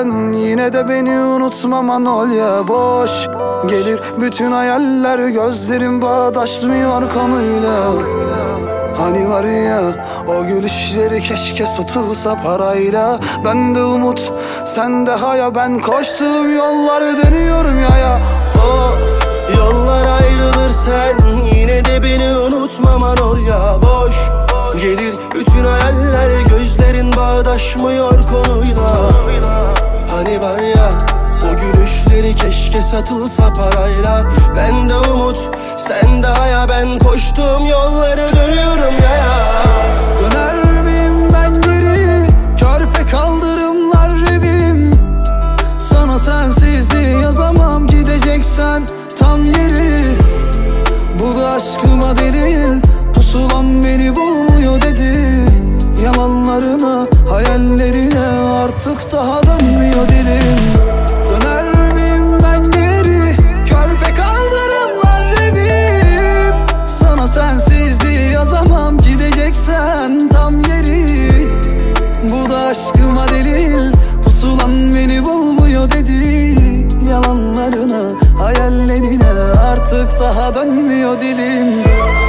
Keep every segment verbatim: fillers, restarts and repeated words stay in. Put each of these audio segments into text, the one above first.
sen yine de beni unutma Manolya. Boş gelir bütün hayaller, gözlerim bağdaşmıyor konuyla. Hani var ya o gülüşleri keşke satılsa parayla. Ben de umut sen de haya, ben koştuğum yolları dönüyorum yaya. Of, yollar ayrılır sen yine de beni unutma Manolya. Boş gelir bütün hayaller, gözlerin bağdaşmıyor konuyla. Hani var ya o gülüşleri keşke satılsa parayla. Ben de umut sen de haya, ben koştuğum yolları dönüyorum yaya. Döner miyim ben geri, körpe kaldırımlar evim. Sana sensizliği yazamam, gideceksen tam yeri. Bu da aşkıma delil, pusulam beni bulmuyor dedi. Yalanlarına, hayallerine artık daha dönmüyor dilim. Döner miyim ben geri, körpe kaldırımlar evim. Sana sensizliği yazamam, gideceksen tam yeri. Bu da aşkıma delil, pusulan beni bulmuyor dedi. Yalanlarına, hayallerine artık daha dönmüyor dilim.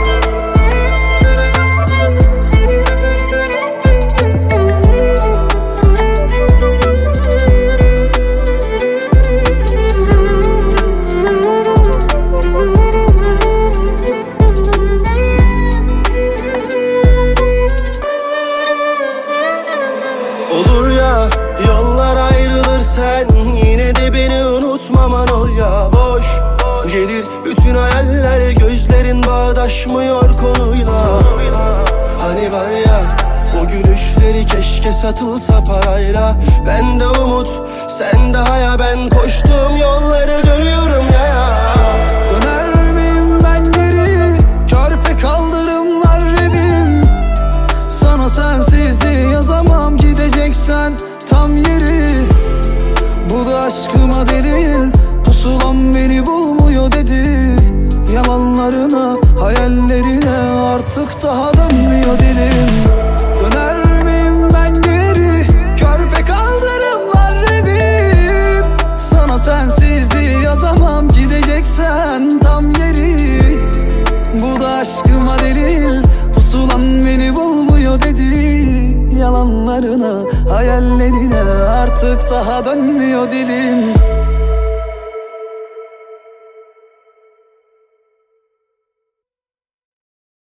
Olur ya yollar ayrılır sen yine de beni unutma Manolya. Boş gelir bütün hayaller, gözlerin bağdaşmıyor konuyla. Hani var ya o gülüşleri keşke satılsa parayla. Ben de umut sen de haya, ben koştuğum yolları dönüyorum yaya. Döner miyim ben geri, körpe kaldırımlar evim. Sana sensizliği yazamam, gideceksen tam yeri. Bu da aşkıma delil, pusulam beni bulmuyor dedi. Yalanlarına, hayallerine artık daha dönmüyor dilim. Döner miyim ben geri, körpe kaldırımlar evim. Sana sensizliği yazamam, gideceksen tam yeri. Bu da aşkıma delil, pusulan beni bulmuyor dedi. Yalanlarına, hayallerine artık daha dönmüyor dilim.